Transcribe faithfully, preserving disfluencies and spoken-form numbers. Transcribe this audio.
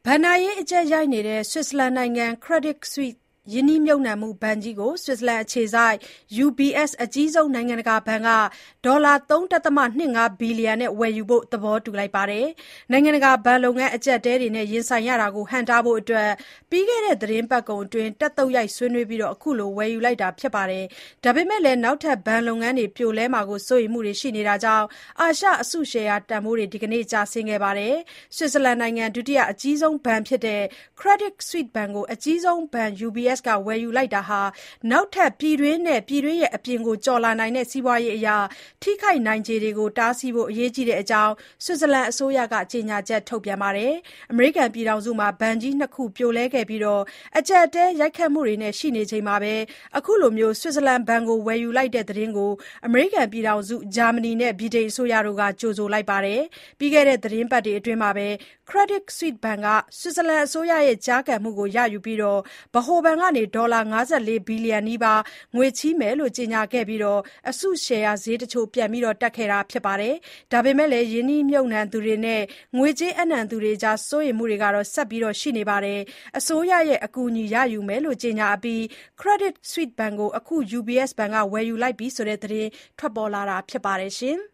ဘဏ္ဍာရေးအကျပ်ရိုက်နေတဲ့ ဆွစ်ဇာလန်နိုင်ငံ Credit Suisse ရင်းနှီးမြှုပ်နှံမှုဘဏ်ကြီးကို ဆွစ်ဇာလန်အခြေစိုက် ယူ ဘီ အက်စ် အကြီးဆုံးနိုင်ငံတကာဘဏ်က ဒေါ်လာ ၃.၂၅ ဘီလီယံနဲ့ဝယ်ယူဖို့ သဘောတူလိုက်ပါတယ်။ နိုင်ငံတကာဘဏ်လုပ်ငန်းအကျပ်အတည်းတွေနဲ့ရင်ဆိုင်ရတာကို ဟန့်တားဖို့အတွက် ပြီးခဲ့တဲ့သီတင်းပတ်ကုန်အတွင်း တက်သုတ်ရိုက်ဆွေးနွေးပြီး အခုလို ဝယ်ယူလိုက်တာဖြစ်ပါတယ်။ ဒါပေမဲ့လည်း နောက်ထပ် ဘဏ်လုပ်ငန်းတွေပြိုလဲမှာကို စိုးရိမ်မှုတွေရှိနေတာကြောင့် အာရှအစုရှယ်ယာတန်ဖိုးတွေ ဒီနေ့ ကျဆင်းခဲ့ပါတယ်။ ဆွစ်ဇာလန်နိုင်ငံ ဒုတိယအကြီးဆုံးဘဏ်ဖြစ်တဲ့ Credit Suisse ဘဏ်ကို အကြီးဆုံးဘဏ် ယူ ဘီ အက်စ် က ဝယ်ယူလိုက်တာဟာ နောက်ထပ် ပြည်တွင်းနဲ့ ပြည်တွင်းအပြင်ကို ကျော်လာနိုင်တဲ့ စီးပွားရေးအရ ထိခိုက်နိုင်ခြေတွေကို တားဆီးဖို့ အရေးကြီးတဲ့အကြောင်း ဆွစ်ဇာလန်အစိုးရက ကြေညာချက်ထုတ်ပြန်ပါတယ်။ အမေရိကန်ပြည်ထောင်စုမှာ ဘဏ်ကြီး နှစ် ခုပြိုလဲခဲ့ပြီး အကျပ်အတည်းရိုက်ခတ်မှုတွေရှိနေချိန်မှာ အခုလို ဆွစ်ဇာလန်ဘဏ်ကိုဝယ်ယူလိုက်တဲ့သတင်းကို အမေရိကန်ပြည်ထောင်စု၊ ဂျာမနီနဲ့ ဗြိတိန်အစိုးရတို့က ကြိုဆိုလိုက်ပါတယ်။ ပြီးခဲ့တဲ့သီတင်းပတ်တွေအတွင်း Credit Suisse ဘဏ်က ဆွစ်ဇာလန်အစိုးရရဲ့ ကျားကန်မှုကိုရယူပြီး ဗဟိုဘဏ်က ဒေါ်လာ ၅၄ ဘီလီယံနီးပါး ငွေချေးမယ်လို့ ကြေညာခဲ့ပြီး အစုရှယ်ယာဈေးတချို့ ပြန်တက်ခဲ့တာပါ။ ဒါပေမဲ့လည်း ရင်းနှီးမြှုပ်နှံသူတွေနဲ့ ငွေကြေးအပ်နှံသူတွေကြား စိုးရိမ်မှုတွေကတော့ ဆက်ရှိနေပါတယ်။ အစိုးရရဲ့ အကူအညီရယူမယ်လို့ ကြေညာအပြီး Credit Suisse ဘဏ်ကို အခု ယူ ဘီ အက်စ် ဘဏ်က ဝယ်ယူလိုက်ပြီဆိုတဲ့သတင်းထွက်ပေါ်လာတာဖြစ်ပါတယ်။